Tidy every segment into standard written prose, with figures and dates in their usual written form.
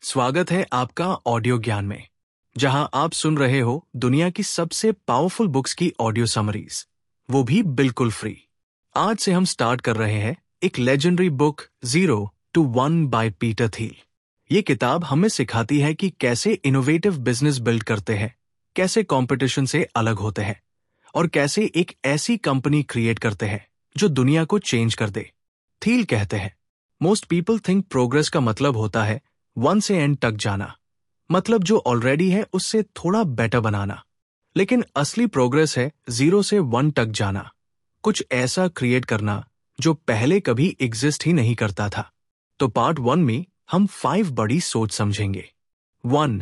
स्वागत है आपका ऑडियो ज्ञान में, जहां आप सुन रहे हो दुनिया की सबसे पावरफुल बुक्स की ऑडियो समरीज, वो भी बिल्कुल फ्री। आज से हम स्टार्ट कर रहे हैं एक legendary book 0 to 1 by Peter Thiel. ये किताब हमें सिखाती है कि कैसे इनोवेटिव बिजनेस बिल्ड करते हैं, कैसे कंपटीशन से अलग होते हैं और कैसे एक ऐसी कंपनी क्रिएट करते हैं जो दुनिया को चेंज कर दे। थील कहते हैं, मोस्ट पीपल थिंक प्रोग्रेस का मतलब होता है 1 से एंड तक जाना, मतलब जो ऑलरेडी है उससे थोड़ा बेटर बनाना। लेकिन असली प्रोग्रेस है 0 से 1 तक जाना, कुछ ऐसा क्रिएट करना जो पहले कभी एग्जिस्ट ही नहीं करता था। तो पार्ट 1 में हम 5 बड़ी सोच समझेंगे। 1.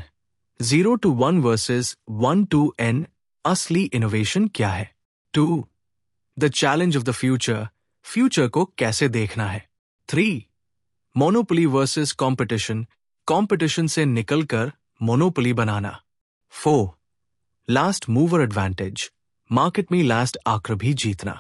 0 to 1 वर्सेस 1 to n, असली इनोवेशन क्या है। 2. The challenge of the future, future को कैसे देखना है। 3. मोनोपोली वर्सेस कंपटीशन, कंपटीशन से निकलकर मोनोपोली बनाना। 4. लास्ट मूवर एडवांटेज, मार्केट में लास्ट आकर भी जीतना।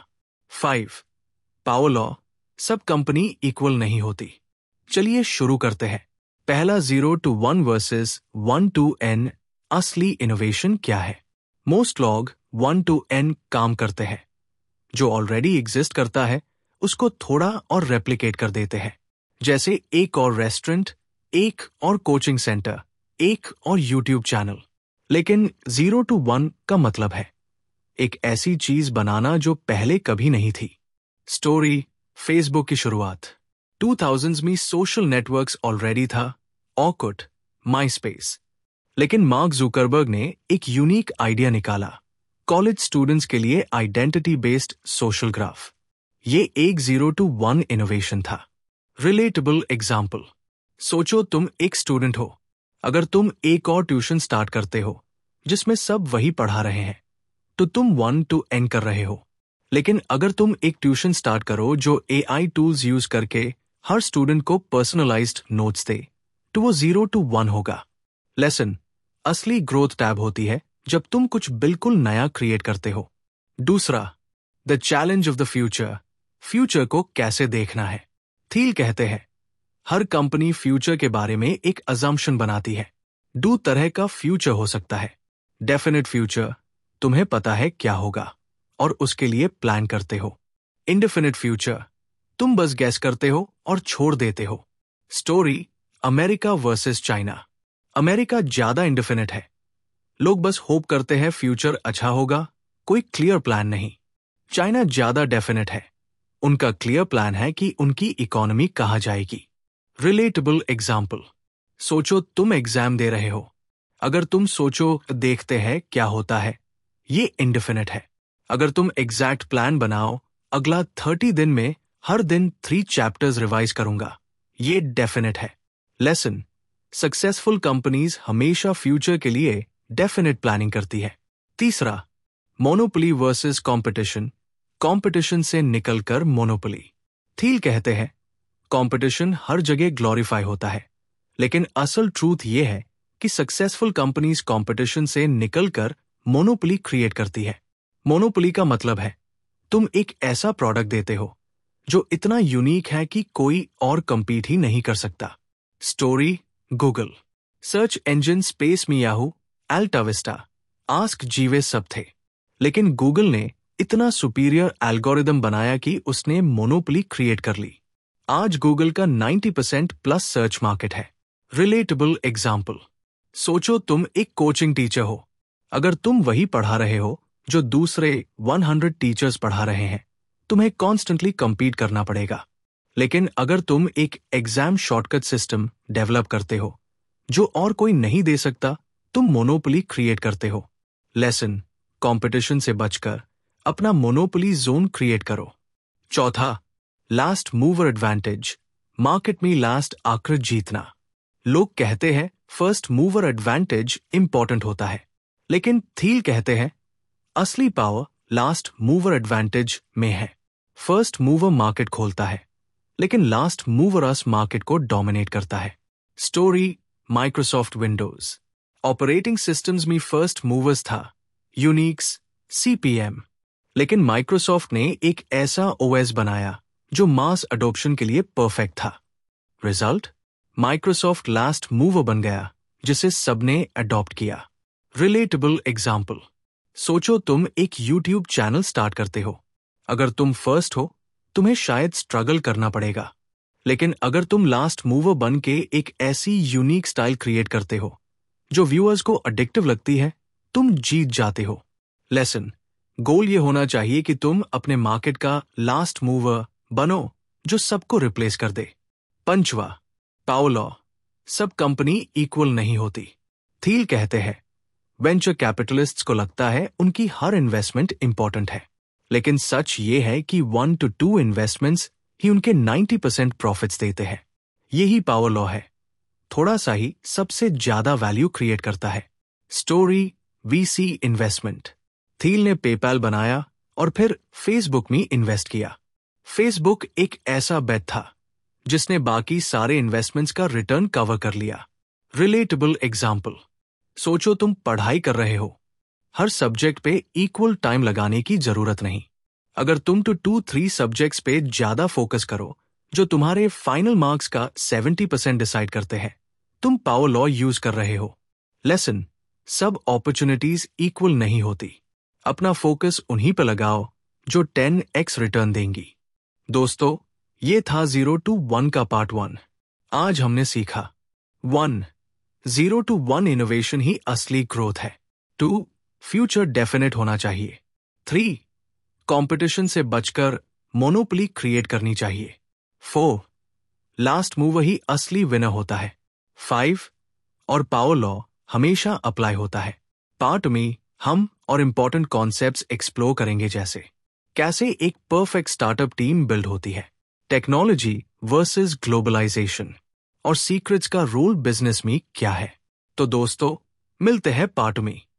5. पावर लॉ, सब कंपनी इक्वल नहीं होती। चलिए शुरू करते हैं। पहला 0 to 1 वर्सेस 1 to n, असली इनोवेशन क्या है। मोस्ट लोग 1 to n काम करते हैं, जो ऑलरेडी एग्जिस्ट करता है उसको थोड़ा और रेप्लिकेट कर देते हैं, जैसे एक और रेस्टोरेंट, एक और कोचिंग सेंटर, एक और यूट्यूब चैनल। लेकिन 0 to 1 का मतलब है एक ऐसी चीज बनाना जो पहले कभी नहीं थी। स्टोरी, फेसबुक की शुरुआत। 2000s में सोशल नेटवर्क्स ऑलरेडी था, ऑर्कुट, माइस्पेस। लेकिन मार्क जुकरबर्ग ने एक यूनिक आइडिया निकाला, कॉलेज स्टूडेंट्स के लिए आइडेंटिटी बेस्ड सोशल ग्राफ। ये एक 0 to 1 इनोवेशन था। रिलेटेबल एग्जाम्पल, सोचो तुम एक स्टूडेंट हो, अगर तुम एक और ट्यूशन स्टार्ट करते हो जिसमें सब वही पढ़ा रहे हैं तो तुम 1 to n कर रहे हो। लेकिन अगर तुम एक ट्यूशन स्टार्ट करो जो AI टूल्स यूज करके हर स्टूडेंट को पर्सनलाइज्ड नोट्स दे, तो वो 0 to 1 होगा। लेसन, असली ग्रोथ टैब होती है जब तुम कुछ बिल्कुल नया क्रिएट करते हो। दूसरा, the challenge of the future, future को कैसे देखना है। थील कहते हैं, हर कंपनी फ्यूचर के बारे में एक अजम्पशन बनाती है। 2 तरह का फ्यूचर हो सकता है। डेफिनेट फ्यूचर, तुम्हें पता है क्या होगा और उसके लिए प्लान करते हो। इंडेफिनिट फ्यूचर, तुम बस गैस करते हो और छोड़ देते हो। Story, America versus China. America ज्यादा इंडेफिनिट है, लोग बस होप करते हैं फ्यूचर अच्छा होगा, कोई क्लियर प्लान नहीं। चाइना ज्यादा डेफिनेट है, उनका क्लियर प्लान है कि उनकी इकोनॉमी कहाँ जाएगी। रिलेटेबल एग्जाम्पल, सोचो तुम एग्जाम दे रहे हो, अगर तुम सोचो देखते हैं क्या होता है, ये इंडेफिनिट है। अगर तुम एग्जैक्ट प्लान बनाओ, अगला 30 दिन में हर दिन 3 चैप्टर्स रिवाइज करूंगा, ये डेफिनेट है। लेसन, सक्सेसफुल कंपनीज हमेशा फ्यूचर के लिए डेफिनेट प्लानिंग करती है। तीसरा, मोनोपोली वर्सेस कंपटीशन, कंपटीशन से निकलकर मोनोपोली। थील कहते हैं, कंपटीशन हर जगह ग्लोरीफाई होता है, लेकिन असल ट्रूथ ये है कि सक्सेसफुल कंपनीज कंपटीशन से निकलकर मोनोपोली क्रिएट करती है। मोनोपोली का मतलब है तुम एक ऐसा प्रोडक्ट देते हो जो इतना यूनिक है कि कोई और कंपीट ही नहीं कर सकता। Story, Google. Search engine space में Yahoo, AltaVista, Ask Jeeves सब थे, लेकिन गूगल ने इतना सुपीरियर एल्गोरिदम बनाया कि उसने मोनोपोली क्रिएट कर ली। आज गूगल का 90% प्लस सर्च मार्केट है। रिलेटेबल एग्जाम्पल, सोचो तुम एक कोचिंग टीचर हो, अगर तुम वही पढ़ा रहे हो जो दूसरे 100 टीचर्स पढ़ा रहे हैं, तुम्हें कॉन्स्टेंटली compete करना पड़ेगा। लेकिन अगर तुम एक एग्जाम शॉर्टकट सिस्टम डेवलप करते हो जो और कोई नहीं दे सकता, तुम मोनोपोली क्रिएट करते हो। लेसन, कंपटीशन से बचकर अपना मोनोपोली जोन क्रिएट करो। चौथा, लास्ट मूवर एडवांटेज, मार्केट में लास्ट आकर जीतना। लोग कहते हैं फर्स्ट मूवर एडवांटेज इंपॉर्टेंट होता है, लेकिन थील कहते हैं असली पावर लास्ट मूवर एडवांटेज में है। फर्स्ट मूवर मार्केट खोलता है, लेकिन लास्ट मूवर अस मार्केट को डोमिनेट करता है। स्टोरी, माइक्रोसॉफ्ट विंडोज। ऑपरेटिंग सिस्टम्स में फर्स्ट मूवर्स था, यूनिक्स, CP/M, लेकिन माइक्रोसॉफ्ट ने एक ऐसा OS बनाया जो मास अडॉप्शन के लिए परफेक्ट था। रिजल्ट, माइक्रोसॉफ्ट लास्ट मूवर बन गया जिसे सबने अडॉप्ट किया। रिलेटेबल एग्जाम्पल, सोचो तुम एक यूट्यूब चैनल स्टार्ट करते हो। अगर तुम फर्स्ट हो, तुम्हें शायद स्ट्रगल करना पड़ेगा, लेकिन अगर तुम लास्ट मूवर बन के एक ऐसी यूनिक स्टाइल क्रिएट करते हो जो व्यूअर्स को अडिक्टिव लगती है, तुम जीत जाते हो। लेसन, गोल ये होना चाहिए कि तुम अपने मार्केट का लास्ट मूवर बनो जो सबको रिप्लेस कर दे। पंचवा, पावर लॉ, सब कंपनी इक्वल नहीं होती। थील कहते हैं वेंचर कैपिटलिस्ट्स को लगता है उनकी हर इन्वेस्टमेंट इंपॉर्टेंट है, लेकिन सच ये है कि 1 to 2 इन्वेस्टमेंट्स ही उनके 90% प्रॉफिट्स देते हैं। यही पावर लॉ है, थोड़ा सा ही सबसे ज्यादा वैल्यू क्रिएट करता है। स्टोरी वीसी इन्वेस्टमेंट, थील ने पेपैल बनाया और फिर फेसबुक में इन्वेस्ट किया। फेसबुक एक ऐसा बेट था जिसने बाकी सारे इन्वेस्टमेंट्स का रिटर्न कवर कर लिया। रिलेटेबल एग्जाम्पल, सोचो तुम पढ़ाई कर रहे हो, हर सब्जेक्ट पे इक्वल टाइम लगाने की जरूरत नहीं। अगर तुम 2-3 सब्जेक्ट्स पे ज्यादा फोकस करो जो तुम्हारे फाइनल मार्क्स का 70% डिसाइड करते हैं, तुम पावर लॉ यूज कर रहे हो। लेसन, सब अपॉर्चुनिटीज इक्वल नहीं होती। अपना फोकस उन्हीं पर लगाओ जो 10x रिटर्न देंगी। दोस्तों, ये था 0 to 1 का पार्ट 1। आज हमने सीखा 1. 0 to 1 इनोवेशन ही असली ग्रोथ है। 2. फ्यूचर डेफिनेट होना चाहिए। 3. कंपटीशन से बचकर मोनोपोली क्रिएट करनी चाहिए। 4. लास्ट मूवर ही असली विनर होता है। 5. और पावर लॉ हमेशा अप्लाई होता है। पार्ट में हम और इम्पोर्टेंट कॉन्सेप्ट्स एक्सप्लोर करेंगे, जैसे कैसे एक परफेक्ट स्टार्टअप टीम बिल्ड होती है, टेक्नोलॉजी वर्सेस ग्लोबलाइजेशन, और सीक्रेट्स का रोल बिजनेस में क्या है। तो दोस्तों, मिलते हैं पार्ट में।